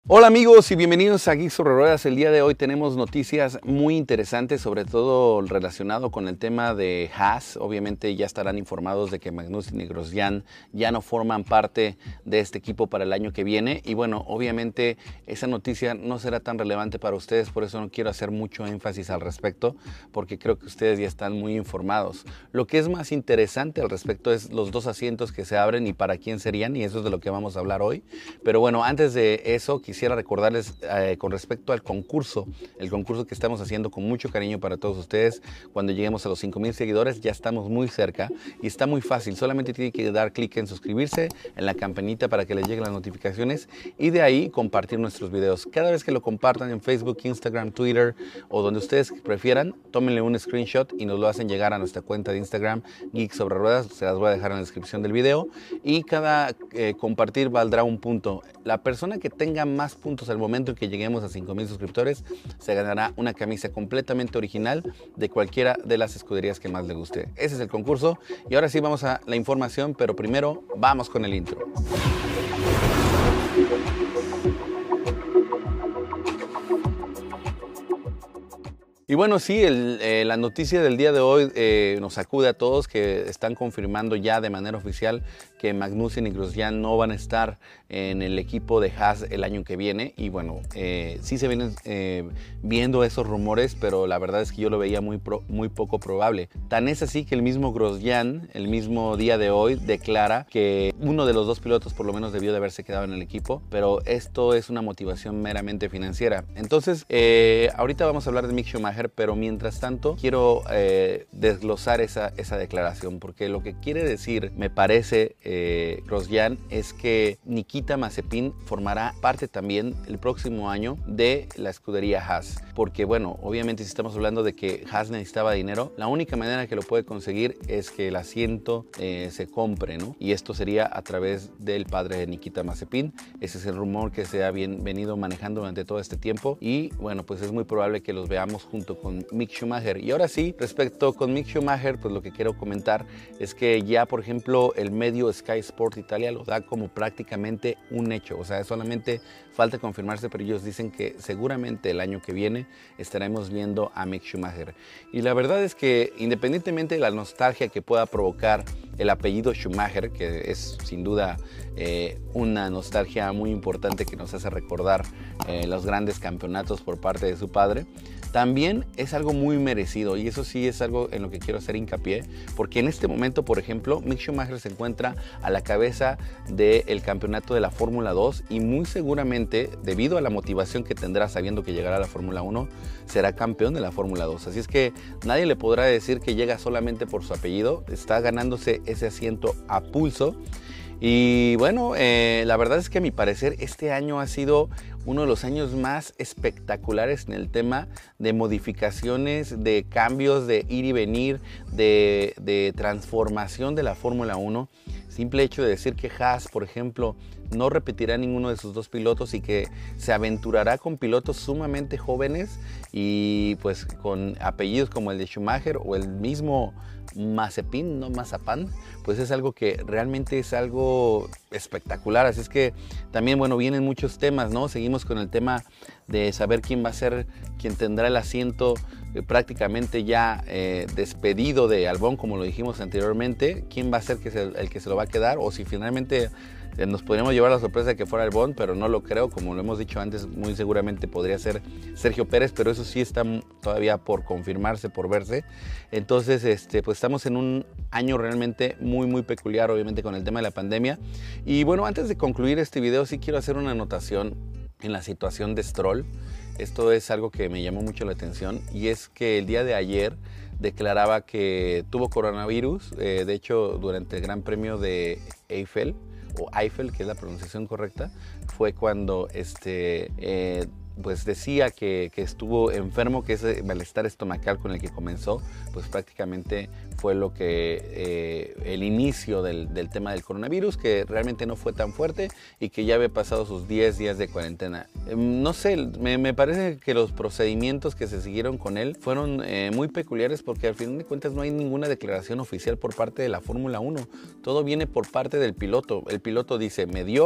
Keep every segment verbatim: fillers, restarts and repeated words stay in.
Hola amigos y bienvenidos a Geeks sobre Ruedas. El día de hoy tenemos noticias muy interesantes, sobre todo relacionado con el tema de Haas. Obviamente ya estarán informados de que Magnussen y Grosjean ya no forman parte de este equipo para el año que viene. Y bueno, obviamente esa noticia no será tan relevante para ustedes, por eso no quiero hacer mucho énfasis al respecto, porque creo que ustedes ya están muy informados. Lo que es más interesante al respecto es los dos asientos que se abren y para quién serían, y eso es de lo que vamos a hablar hoy. Pero bueno, antes de eso, quisiera recordarles eh, con respecto al concurso, el concurso que estamos haciendo con mucho cariño para todos ustedes. Cuando lleguemos a los cinco mil seguidores ya estamos muy cerca y está muy fácil, solamente tienen que dar clic en suscribirse, en la campanita para que les lleguen las notificaciones y de ahí compartir nuestros videos. Cada vez que lo compartan en Facebook, Instagram, Twitter o donde ustedes prefieran, tómenle un screenshot y nos lo hacen llegar a nuestra cuenta de Instagram, Geeks sobre Ruedas, se las voy a dejar en la descripción del video, y cada eh, compartir valdrá un punto. La persona que tenga más puntos al momento en que lleguemos a cinco mil suscriptores se ganará una camisa completamente original de cualquiera de las escuderías que más le guste. Ese es el concurso y ahora sí vamos a la información, pero primero vamos con el intro. Y bueno, sí, el, eh, la noticia del día de hoy eh, nos sacude a todos, que están confirmando ya de manera oficial que Magnussen y Grosjean no van a estar en el equipo de Haas el año que viene. Y bueno, eh, sí se vienen eh, viendo esos rumores, pero la verdad es que yo lo veía muy, pro, muy poco probable. Tan es así que el mismo Grosjean, el mismo día de hoy, declara que uno de los dos pilotos por lo menos debió de haberse quedado en el equipo, pero esto es una motivación meramente financiera. Entonces, eh, ahorita vamos a hablar de Mick Schumacher, pero mientras tanto quiero eh, desglosar esa, esa declaración, porque lo que quiere decir, me parece, eh, Grosjean, es que Nikita Mazepin formará parte también el próximo año de la escudería Haas, porque bueno, obviamente si estamos hablando de que Haas necesitaba dinero, la única manera que lo puede conseguir es que el asiento eh, se compre, ¿no? Y esto sería a través del padre de Nikita Mazepin. Ese es el rumor que se ha bien, venido manejando durante todo este tiempo y bueno, pues es muy probable que los veamos junto con Mick Schumacher. Y ahora sí, respecto con Mick Schumacher, pues lo que quiero comentar es que ya, por ejemplo, el medio Sky Sport Italia lo da como prácticamente un hecho. O sea, solamente falta confirmarse, pero ellos dicen que seguramente el año que viene estaremos viendo a Mick Schumacher. Y la verdad es que independientemente de la nostalgia que pueda provocar el apellido Schumacher, que es sin duda eh, una nostalgia muy importante que nos hace recordar eh, los grandes campeonatos por parte de su padre, también es algo muy merecido, y eso sí es algo en lo que quiero hacer hincapié, porque en este momento, por ejemplo, Mick Schumacher se encuentra a la cabeza del campeonato de la Fórmula dos y muy seguramente, debido a la motivación que tendrá sabiendo que llegará a la Fórmula uno, será campeón de la Fórmula dos. Así es que nadie le podrá decir que llega solamente por su apellido, está ganándose ese asiento a pulso. Y bueno, eh, la verdad es que a mi parecer este año ha sido uno de los años más espectaculares en el tema de modificaciones, de cambios, de ir y venir, de, de transformación de la Fórmula uno. Simple hecho de decir que Haas, por ejemplo, no repetirá ninguno de sus dos pilotos y que se aventurará con pilotos sumamente jóvenes y pues con apellidos como el de Schumacher o el mismo Mazepin, no Mazapán, pues es algo que realmente es algo espectacular. Así es que también, bueno, vienen muchos temas, ¿no? Seguimos con el tema de saber quién va a ser, quién tendrá el asiento eh, prácticamente ya eh, despedido de Albon, como lo dijimos anteriormente. ¿Quién va a ser que se, el que se lo va a quedar? O si finalmente eh, nos podríamos llevar la sorpresa de que fuera Albon, pero no lo creo. Como lo hemos dicho antes, muy seguramente podría ser Sergio Pérez, pero eso sí está todavía por confirmarse, por verse. Entonces, este, pues estamos en un año realmente muy, muy peculiar, obviamente con el tema de la pandemia. Y bueno, antes de concluir este video, sí quiero hacer una anotación en la situación de Stroll. Esto es algo que me llamó mucho la atención y es que el día de ayer declaraba que tuvo coronavirus. Eh, de hecho, durante el Gran Premio de Eiffel, o Eiffel, que es la pronunciación correcta, fue cuando este, eh, pues decía que, que estuvo enfermo, que ese malestar estomacal con el que comenzó, pues prácticamente fue lo que eh, el inicio del, del tema del coronavirus, que realmente no fue tan fuerte y que ya había pasado sus diez días de cuarentena. Eh, no sé, me, me parece que los procedimientos que se siguieron con él fueron eh, muy peculiares, porque al final de cuentas no hay ninguna declaración oficial por parte de la Fórmula uno. Todo viene por parte del piloto. El piloto dice, me dio,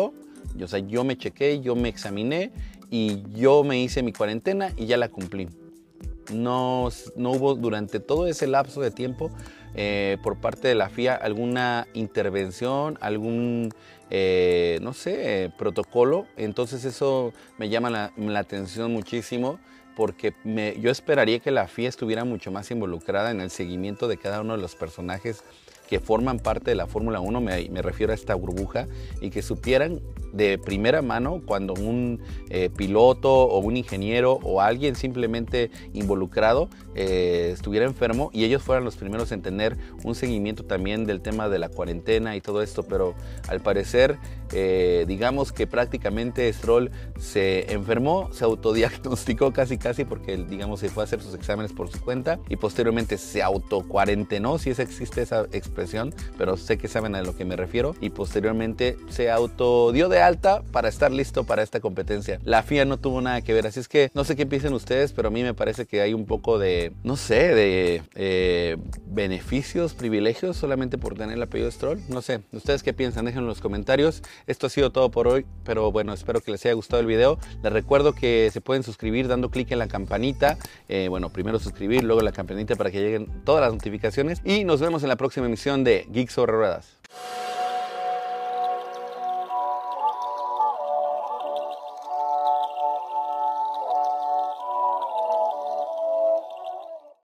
O sea, yo me chequé, yo me examiné y yo me hice mi cuarentena y ya la cumplí. No, no hubo durante todo ese lapso de tiempo eh, por parte de la F I A alguna intervención, algún, eh, no sé, eh, protocolo. Entonces eso me llama la, la atención muchísimo, porque me, yo esperaría que la F I A estuviera mucho más involucrada en el seguimiento de cada uno de los personajes que forman parte de la Fórmula uno, me, me refiero a esta burbuja, y que supieran de primera mano cuando un eh, piloto o un ingeniero o alguien simplemente involucrado eh, estuviera enfermo, y ellos fueran los primeros en tener un seguimiento también del tema de la cuarentena y todo esto. Pero al parecer, eh, digamos que prácticamente Stroll se enfermó, se autodiagnosticó casi casi, porque digamos se fue a hacer sus exámenes por su cuenta y posteriormente se autocuarentenó, si es existe esa expresión, pero sé que saben a lo que me refiero, y posteriormente se autodió de alta para estar listo para esta competencia. La F I A no tuvo nada que ver, así es que no sé qué piensen ustedes, pero a mí me parece que hay un poco de, no sé, de eh, beneficios, privilegios solamente por tener el apellido Stroll. No sé, ¿ustedes qué piensan? Déjenlo en los comentarios. Esto ha sido todo por hoy, pero bueno, espero que les haya gustado el video. Les recuerdo que se pueden suscribir dando clic en la campanita. Eh, bueno, primero suscribir, luego la campanita para que lleguen todas las notificaciones, y nos vemos en la próxima emisión de Geeks sobre Ruedas.